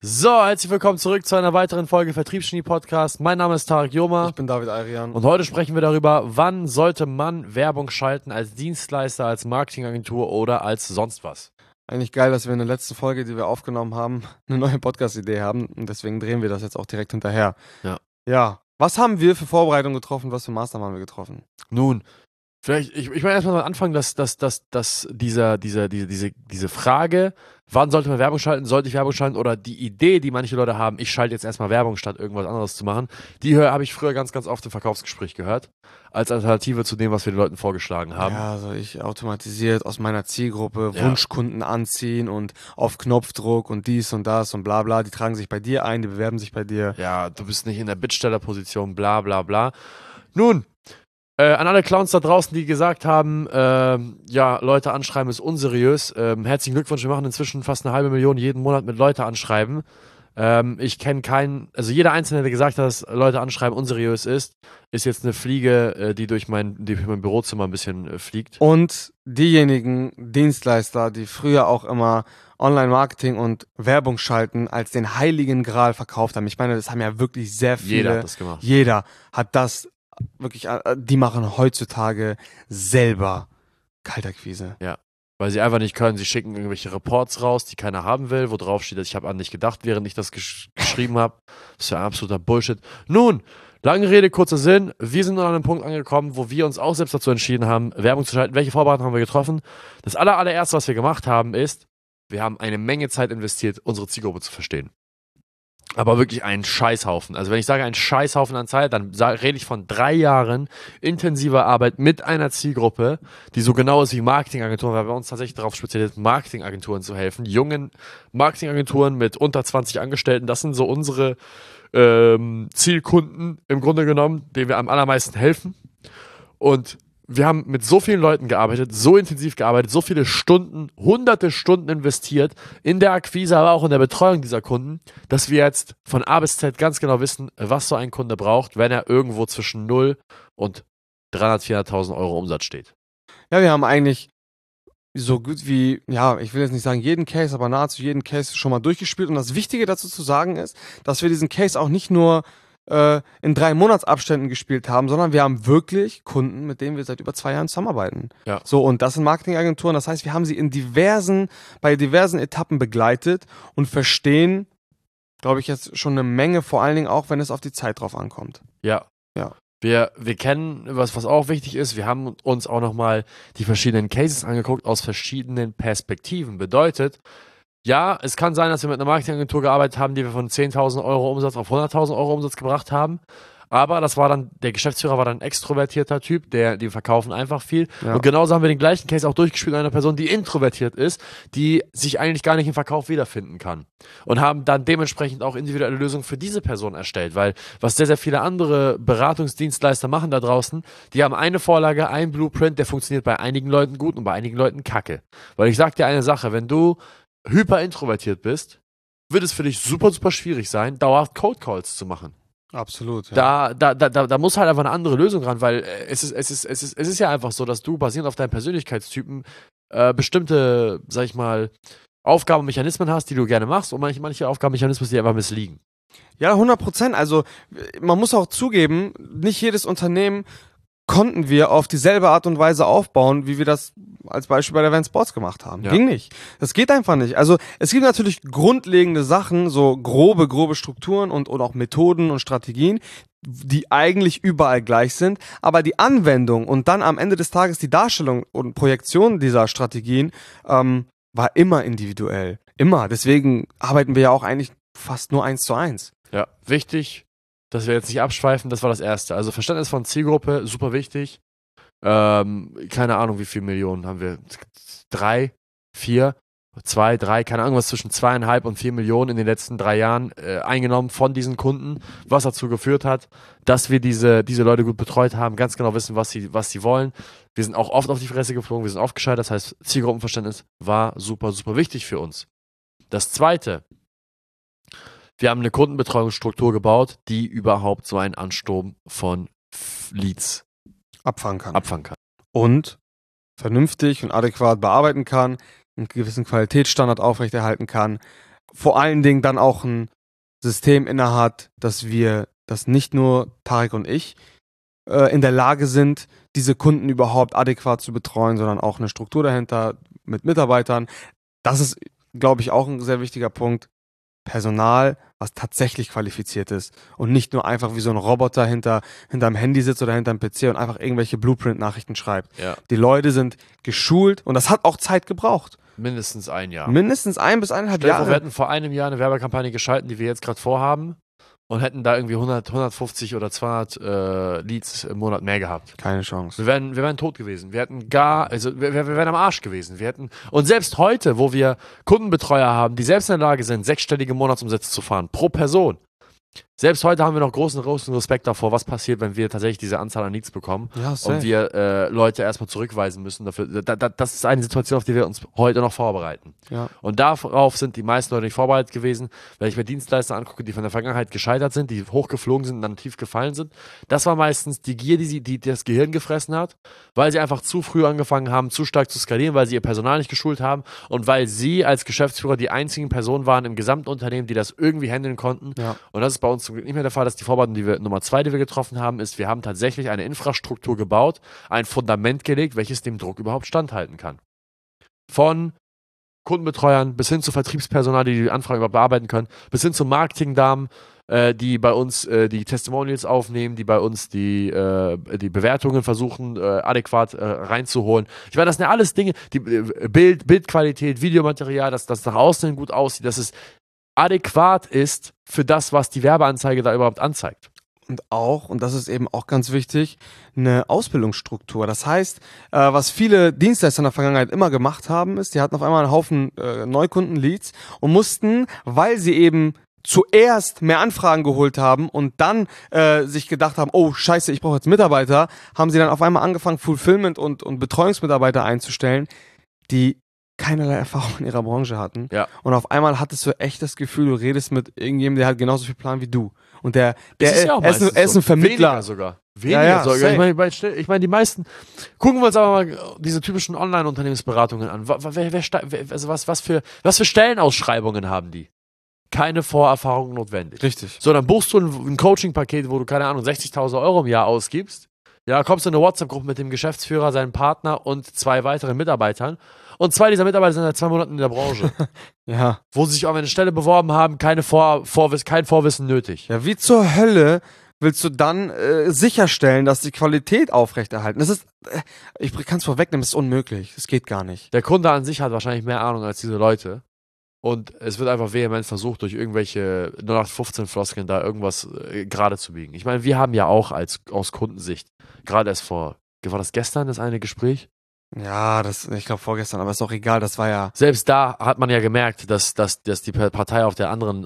So, herzlich willkommen zurück zu einer weiteren Folge Vertriebsgenie-Podcast. Mein Name ist Tarek Joma. Ich bin David Ayrian. Und heute sprechen wir darüber, wann sollte man Werbung schalten als Dienstleister, als Marketingagentur oder als sonst was. Eigentlich geil, dass wir in der letzten Folge, die wir aufgenommen haben, eine neue Podcast-Idee haben und deswegen drehen wir das jetzt auch direkt hinterher. Ja. Was haben wir für Vorbereitungen getroffen, was für Maßnahmen haben wir getroffen? Nun, vielleicht, ich meine erstmal anfangen, dass diese Frage, wann sollte man Werbung schalten, sollte ich Werbung schalten oder die Idee, die manche Leute haben, ich schalte jetzt erstmal Werbung, statt irgendwas anderes zu machen, die habe ich früher ganz, ganz oft im Verkaufsgespräch gehört, als Alternative zu dem, was wir den Leuten vorgeschlagen haben. Ja, so ich automatisiert aus meiner Zielgruppe Wunschkunden anziehen und auf Knopfdruck und dies und das und bla bla, die tragen sich bei dir ein, die bewerben sich bei dir. Ja, du bist nicht in der Bittstellerposition, bla bla bla. Nun, an alle Clowns da draußen, die gesagt haben, Leute anschreiben ist unseriös. Herzlichen Glückwunsch, wir machen inzwischen fast 500.000 jeden Monat mit Leute anschreiben. Ich kenne keinen, also jeder Einzelne, der gesagt hat, dass Leute anschreiben unseriös ist jetzt eine Fliege, die durch mein Bürozimmer ein bisschen fliegt. Und diejenigen Dienstleister, die früher auch immer Online-Marketing und Werbung schalten als den heiligen Gral verkauft haben. Ich meine, das haben ja wirklich sehr viele. Jeder hat das gemacht. Jeder hat das wirklich, die machen heutzutage selber Kaltakquise. Ja, weil sie einfach nicht können. Sie schicken irgendwelche Reports raus, die keiner haben will, wo drauf steht, ich habe an dich gedacht, während ich das geschrieben habe. Das ist ja absoluter Bullshit. Nun, lange Rede, kurzer Sinn. Wir sind nun an einem Punkt angekommen, wo wir uns auch selbst dazu entschieden haben, Werbung zu schalten. Welche Vorbereitungen haben wir getroffen? Das allererste, was wir gemacht haben, ist, wir haben eine Menge Zeit investiert, unsere Zielgruppe zu verstehen. Aber wirklich einen Scheißhaufen. Also wenn ich sage einen Scheißhaufen an Zeit, dann rede ich von 3 Jahren intensiver Arbeit mit einer Zielgruppe, die so genau ist wie Marketingagenturen, weil wir uns tatsächlich darauf spezialisiert, Marketingagenturen zu helfen. Jungen Marketingagenturen mit unter 20 Angestellten, das sind so unsere Zielkunden im Grunde genommen, denen wir am allermeisten helfen. Und wir haben mit so vielen Leuten gearbeitet, so intensiv gearbeitet, so viele Stunden, hunderte Stunden investiert in der Akquise, aber auch in der Betreuung dieser Kunden, dass wir jetzt von A bis Z ganz genau wissen, was so ein Kunde braucht, wenn er irgendwo zwischen 0 und 300.000, 400.000 Euro Umsatz steht. Ja, wir haben eigentlich so gut wie, ja, ich will jetzt nicht sagen jeden Case, aber nahezu jeden Case schon mal durchgespielt. Und das Wichtige dazu zu sagen ist, dass wir diesen Case auch nicht nur in 3 Monatsabständen gespielt haben, sondern wir haben wirklich Kunden, mit denen wir seit über 2 Jahren zusammenarbeiten. Ja. So, und das sind Marketingagenturen, das heißt, wir haben sie bei diversen Etappen begleitet und verstehen, glaube ich, jetzt schon eine Menge, vor allen Dingen auch, wenn es auf die Zeit drauf ankommt. Ja. Wir kennen, was auch wichtig ist, wir haben uns auch nochmal die verschiedenen Cases angeguckt aus verschiedenen Perspektiven. Bedeutet, ja, es kann sein, dass wir mit einer Marketingagentur gearbeitet haben, die wir von 10.000 Euro Umsatz auf 100.000 Euro Umsatz gebracht haben. Aber der Geschäftsführer war dann ein extrovertierter Typ, die verkaufen einfach viel. Ja. Und genauso haben wir den gleichen Case auch durchgespielt mit einer Person, die introvertiert ist, die sich eigentlich gar nicht im Verkauf wiederfinden kann. Und haben dann dementsprechend auch individuelle Lösungen für diese Person erstellt. Weil was sehr, sehr viele andere Beratungsdienstleister machen da draußen, die haben eine Vorlage, einen Blueprint, der funktioniert bei einigen Leuten gut und bei einigen Leuten kacke. Weil ich sag dir eine Sache, wenn du hyper introvertiert bist, wird es für dich super, super schwierig sein, dauerhaft Cold Calls zu machen. Absolut. Ja. Da muss halt einfach eine andere Lösung ran, weil es ist ja einfach so, dass du basierend auf deinem Persönlichkeitstypen bestimmte, sag ich mal, Aufgabenmechanismen hast, die du gerne machst und manche Aufgabenmechanismen, die einfach missliegen. Ja, 100%. Also man muss auch zugeben, nicht jedes Unternehmen konnten wir auf dieselbe Art und Weise aufbauen, wie wir das als Beispiel bei der Van Sports gemacht haben. Ja. Ging nicht. Das geht einfach nicht. Also es gibt natürlich grundlegende Sachen, so grobe Strukturen und auch Methoden und Strategien, die eigentlich überall gleich sind, aber die Anwendung und dann am Ende des Tages die Darstellung und Projektion dieser Strategien war immer individuell. Immer. Deswegen arbeiten wir ja auch eigentlich fast nur 1:1. Ja, wichtig, dass wir jetzt nicht abschweifen, das war das Erste. Also Verständnis von Zielgruppe, super wichtig. Keine Ahnung, wie viele Millionen haben wir? 3, 4, 2, 3, keine Ahnung, was zwischen 2,5 und 4 Millionen in den letzten 3 Jahren eingenommen von diesen Kunden, was dazu geführt hat, dass wir diese Leute gut betreut haben, ganz genau wissen, was sie wollen. Wir sind auch oft auf die Fresse geflogen, wir sind oft gescheitert, das heißt, Zielgruppenverständnis war super, super wichtig für uns. Das Zweite, wir haben eine Kundenbetreuungsstruktur gebaut, die überhaupt so einen Ansturm von Leads abfangen kann. Und vernünftig und adäquat bearbeiten kann, einen gewissen Qualitätsstandard aufrechterhalten kann, vor allen Dingen dann auch ein System innehat, dass nicht nur Tarek und ich in der Lage sind, diese Kunden überhaupt adäquat zu betreuen, sondern auch eine Struktur dahinter mit Mitarbeitern. Das ist, glaube ich, auch ein sehr wichtiger Punkt. Personal, was tatsächlich qualifiziert ist und nicht nur einfach wie so ein Roboter hinterm Handy sitzt oder hinterm PC und einfach irgendwelche Blueprint-Nachrichten schreibt. Ja. Die Leute sind geschult und das hat auch Zeit gebraucht. Mindestens ein Jahr. Mindestens 1 bis 1,5 Jahre. Wir hätten vor einem Jahr eine Werbekampagne geschalten, die wir jetzt gerade vorhaben und hätten da irgendwie 150 oder 200 Leads im Monat mehr gehabt. Keine Chance. Wir wären tot gewesen. Wir wären am Arsch gewesen. Und selbst heute, wo wir Kundenbetreuer haben, die selbst in der Lage sind, 6-stellige Monatsumsätze zu fahren, pro Person. Selbst heute haben wir noch großen Respekt davor, was passiert, wenn wir tatsächlich diese Anzahl an Leads bekommen und wir Leute erstmal zurückweisen müssen. Das ist eine Situation, auf die wir uns heute noch vorbereiten. Ja. Und darauf sind die meisten Leute nicht vorbereitet gewesen. Wenn ich mir Dienstleister angucke, die von der Vergangenheit gescheitert sind, die hochgeflogen sind und dann tief gefallen sind, das war meistens die Gier, die das Gehirn gefressen hat, weil sie einfach zu früh angefangen haben, zu stark zu skalieren, weil sie ihr Personal nicht geschult haben und weil sie als Geschäftsführer die einzigen Personen waren im gesamten Unternehmen, die das irgendwie handeln konnten. Ja. Und das ist bei uns zum Glück nicht mehr der Fall. Dass die Vorbereitung, Nummer 2, die wir getroffen haben, ist, wir haben tatsächlich eine Infrastruktur gebaut, ein Fundament gelegt, welches dem Druck überhaupt standhalten kann. Von Kundenbetreuern bis hin zu Vertriebspersonal, die Anfragen überhaupt bearbeiten können, bis hin zu Marketingdamen, die bei uns die Testimonials aufnehmen, die bei uns die Bewertungen versuchen adäquat reinzuholen. Ich meine, das sind ja alles Dinge, die Bildqualität, Videomaterial, dass das nach außen gut aussieht, dass es adäquat ist für das, was die Werbeanzeige da überhaupt anzeigt. Und das ist eben auch ganz wichtig, eine Ausbildungsstruktur. Das heißt, was viele Dienstleister in der Vergangenheit immer gemacht haben, ist, die hatten auf einmal einen Haufen Neukunden-Leads und mussten, weil sie eben zuerst mehr Anfragen geholt haben und dann sich gedacht haben, oh scheiße, ich brauche jetzt Mitarbeiter, haben sie dann auf einmal angefangen, Fulfillment und Betreuungsmitarbeiter einzustellen, die keinerlei Erfahrung in ihrer Branche hatten. Ja. Und auf einmal hattest du echt das Gefühl, du redest mit irgendjemandem, der hat genauso viel Plan wie du. Und er ist ein Vermittler. Weniger sogar. Ich meine, die meisten, gucken wir uns aber mal diese typischen Online-Unternehmensberatungen an. Was für Stellenausschreibungen haben die? Keine Vorerfahrung notwendig. Richtig. So, dann buchst du ein Coaching-Paket, wo du, keine Ahnung, 60.000 Euro im Jahr ausgibst. Ja, kommst du in eine WhatsApp-Gruppe mit dem Geschäftsführer, seinem Partner und 2 weiteren Mitarbeitern. Und 2 dieser Mitarbeiter sind seit 2 Monaten in der Branche. Ja. Wo sie sich auf eine Stelle beworben haben, kein Vorwissen nötig. Ja, wie zur Hölle willst du dann sicherstellen, dass die Qualität aufrechterhalten? Das ist, ich kann es vorwegnehmen, das ist unmöglich. Das geht gar nicht. Der Kunde an sich hat wahrscheinlich mehr Ahnung als diese Leute. Und es wird einfach vehement versucht, durch irgendwelche 0815-Floskeln da irgendwas gerade zu biegen. Ich meine, wir haben ja auch aus Kundensicht, gerade erst war das gestern, das eine Gespräch? Ja, ich glaube vorgestern, aber ist auch egal, das war ja... Selbst da hat man ja gemerkt, dass die Partei am anderen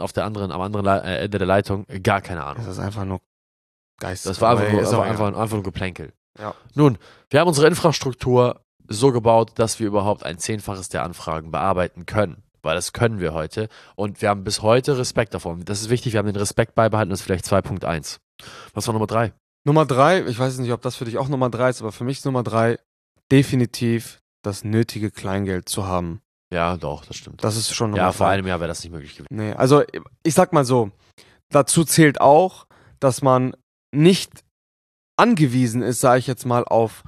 Ende der Leitung gar keine Ahnung. Das ist einfach nur Geist. Das war einfach nur Geplänkel. Ja. Nun, wir haben unsere Infrastruktur so gebaut, dass wir überhaupt ein 10-faches der Anfragen bearbeiten können. Weil das können wir heute. Und wir haben bis heute Respekt davon. Das ist wichtig, wir haben den Respekt beibehalten, das ist vielleicht 2.1. Was war Nummer 3? Nummer 3, ich weiß nicht, ob das für dich auch Nummer 3 ist, aber für mich ist Nummer 3 definitiv das nötige Kleingeld zu haben. Ja, doch, das stimmt. Das ist schon Nummer 3. Ja, vor einem Jahr wäre das nicht möglich gewesen. Nee, also ich sag mal so, dazu zählt auch, dass man nicht angewiesen ist, sage ich jetzt mal, auf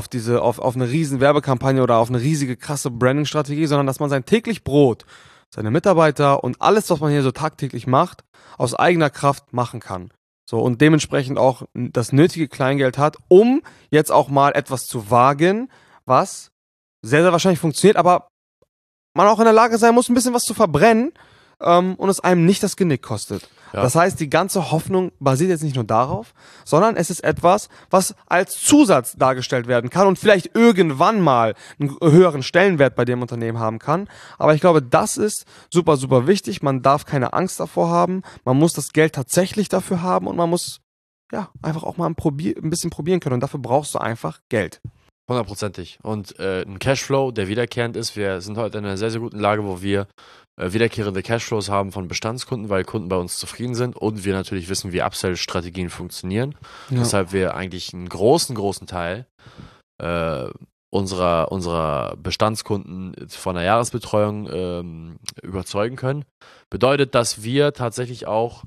eine riesen Werbekampagne oder auf eine riesige krasse Branding-Strategie, sondern dass man sein täglich Brot, seine Mitarbeiter und alles, was man hier so tagtäglich macht, aus eigener Kraft machen kann. So, und dementsprechend auch das nötige Kleingeld hat, um jetzt auch mal etwas zu wagen, was sehr, sehr wahrscheinlich funktioniert, aber man auch in der Lage sein muss, ein bisschen was zu verbrennen, und es einem nicht das Genick kostet. Ja. Das heißt, die ganze Hoffnung basiert jetzt nicht nur darauf, sondern es ist etwas, was als Zusatz dargestellt werden kann und vielleicht irgendwann mal einen höheren Stellenwert bei dem Unternehmen haben kann. Aber ich glaube, das ist super, super wichtig. Man darf keine Angst davor haben. Man muss das Geld tatsächlich dafür haben und man muss ja einfach auch mal ein bisschen probieren können. Und dafür brauchst du einfach Geld. 100%ig. Und ein Cashflow, der wiederkehrend ist. Wir sind heute in einer sehr, sehr guten Lage, wo wir wiederkehrende Cashflows haben von Bestandskunden, weil Kunden bei uns zufrieden sind und wir natürlich wissen, wie Upsell-Strategien funktionieren. Ja. Deshalb wir eigentlich einen großen Teil unserer Bestandskunden von der Jahresbetreuung überzeugen können. Bedeutet, dass wir tatsächlich auch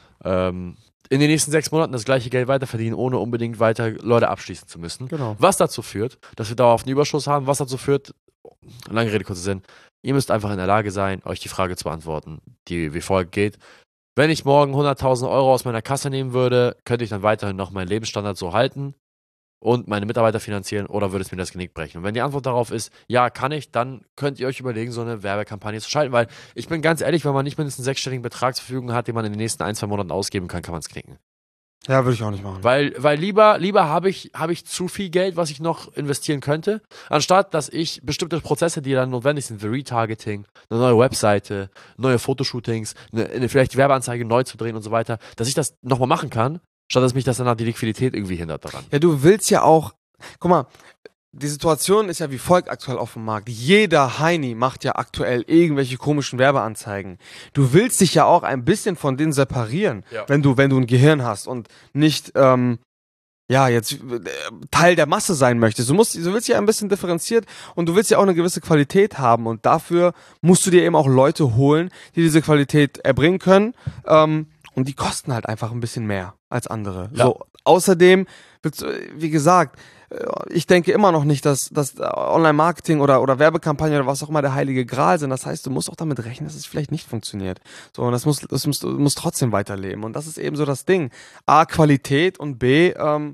in den nächsten 6 Monaten das gleiche Geld weiterverdienen, ohne unbedingt weiter Leute abschließen zu müssen. Genau. Was dazu führt, dass wir dauerhaft einen Überschuss haben, was dazu führt, lange Rede, kurzer Sinn, ihr müsst einfach in der Lage sein, euch die Frage zu beantworten, die wie folgt geht. Wenn ich morgen 100.000 Euro aus meiner Kasse nehmen würde, könnte ich dann weiterhin noch meinen Lebensstandard so halten und meine Mitarbeiter finanzieren oder würde es mir das Genick brechen? Und wenn die Antwort darauf ist, ja, kann ich, dann könnt ihr euch überlegen, so eine Werbekampagne zu schalten, weil ich bin ganz ehrlich, wenn man nicht mindestens einen 6-stelligen Betrag zur Verfügung hat, den man in den nächsten 1-2 Monaten ausgeben kann, kann man es knicken. Ja, würde ich auch nicht machen. Weil lieber habe ich zu viel Geld, was ich noch investieren könnte, anstatt dass ich bestimmte Prozesse, die dann notwendig sind, wie Retargeting, eine neue Webseite, neue Fotoshootings, vielleicht die Werbeanzeige neu zu drehen und so weiter, dass ich das nochmal machen kann, statt dass mich das dann die Liquidität irgendwie hindert daran. Ja, du willst ja auch, guck mal, die Situation ist ja wie folgt aktuell auf dem Markt. Jeder Heini macht ja aktuell irgendwelche komischen Werbeanzeigen. Du willst dich ja auch ein bisschen von denen separieren, wenn du ein Gehirn hast und nicht, jetzt Teil der Masse sein möchtest. Du willst ja ein bisschen differenziert und du willst ja auch eine gewisse Qualität haben und dafür musst du dir eben auch Leute holen, die diese Qualität erbringen können, und die kosten halt einfach ein bisschen mehr als andere. Ja. So, außerdem, wie gesagt, ich denke immer noch nicht, dass Online-Marketing oder Werbekampagnen oder was auch immer der heilige Gral sind. Das heißt, du musst auch damit rechnen, dass es vielleicht nicht funktioniert. So, und das muss trotzdem weiterleben. Und das ist eben so das Ding. A, Qualität und B, ein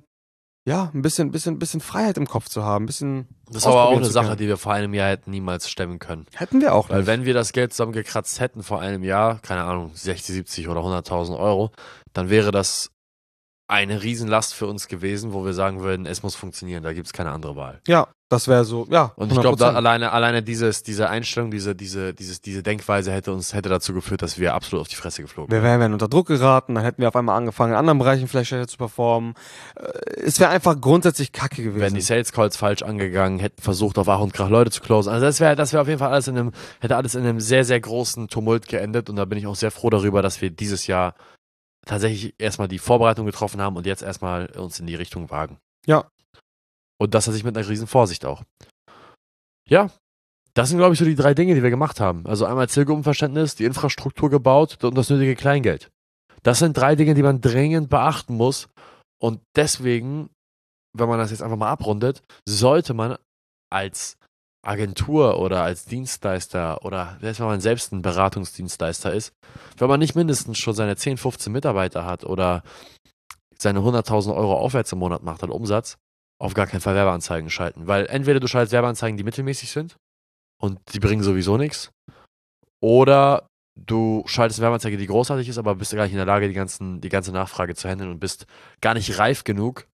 bisschen Freiheit im Kopf zu haben. Ein bisschen das ist aber auch eine Sache, die wir vor einem Jahr hätten niemals stemmen können. Hätten wir auch nicht. Weil wenn wir das Geld zusammengekratzt hätten vor einem Jahr, keine Ahnung, 60, 70 oder 100.000 Euro, dann wäre das eine Riesenlast für uns gewesen, wo wir sagen würden, es muss funktionieren, da gibt es keine andere Wahl. Ja, das wäre so, ja. Und ich glaube, alleine diese Einstellung, diese Denkweise hätte dazu geführt, dass wir absolut auf die Fresse geflogen wären. Wir wären unter Druck geraten, dann hätten wir auf einmal angefangen, in anderen Bereichen vielleicht schlechter zu performen. Es wäre einfach grundsätzlich kacke gewesen. Wären die Sales Calls falsch angegangen, hätten versucht, auf Ach und Krach Leute zu closen. Also das wäre auf jeden Fall hätte alles in einem sehr, sehr großen Tumult geendet und da bin ich auch sehr froh darüber, dass wir dieses Jahr tatsächlich erstmal die Vorbereitung getroffen haben und jetzt erstmal uns in die Richtung wagen. Ja. Und das tatsächlich mit einer riesen Vorsicht auch. Ja, das sind, glaube ich, so die 3 Dinge, die wir gemacht haben. Also einmal Zielgruppenverständnis, die Infrastruktur gebaut und das nötige Kleingeld. Das sind 3 Dinge, die man dringend beachten muss. Und deswegen, wenn man das jetzt einfach mal abrundet, sollte man als Agentur oder als Dienstleister oder selbst wenn man selbst ein Beratungsdienstleister ist, wenn man nicht mindestens schon seine 10, 15 Mitarbeiter hat oder seine 100.000 Euro aufwärts im Monat macht an Umsatz, auf gar keinen Fall Werbeanzeigen schalten. Weil entweder du schaltest Werbeanzeigen, die mittelmäßig sind und die bringen sowieso nichts, oder du schaltest eine Werbeanzeige, die großartig ist, aber bist gar nicht in der Lage, die ganze Nachfrage zu handeln und bist gar nicht reif genug,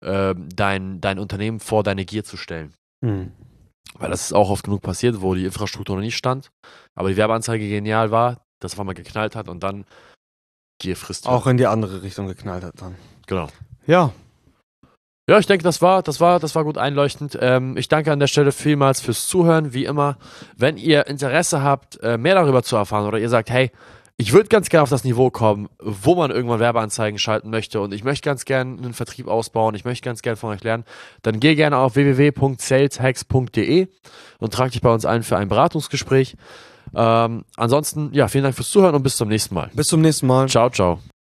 dein Unternehmen vor deine Gier zu stellen. Weil das ist auch oft genug passiert, wo die Infrastruktur noch nicht stand, aber die Werbeanzeige genial war, das auf einmal geknallt hat und dann Gier frisst. Auch in die andere Richtung geknallt hat dann. Genau. Ja. Ja, ich denke, das war gut einleuchtend. Ich danke an der Stelle vielmals fürs Zuhören, wie immer. Wenn ihr Interesse habt, mehr darüber zu erfahren oder ihr sagt, hey, ich würde ganz gerne auf das Niveau kommen, wo man irgendwann Werbeanzeigen schalten möchte und ich möchte ganz gerne einen Vertrieb ausbauen, ich möchte ganz gerne von euch lernen, dann geh gerne auf www.saleshacks.de und trag dich bei uns ein für ein Beratungsgespräch. Ansonsten, ja, vielen Dank fürs Zuhören und bis zum nächsten Mal. Bis zum nächsten Mal. Ciao, ciao.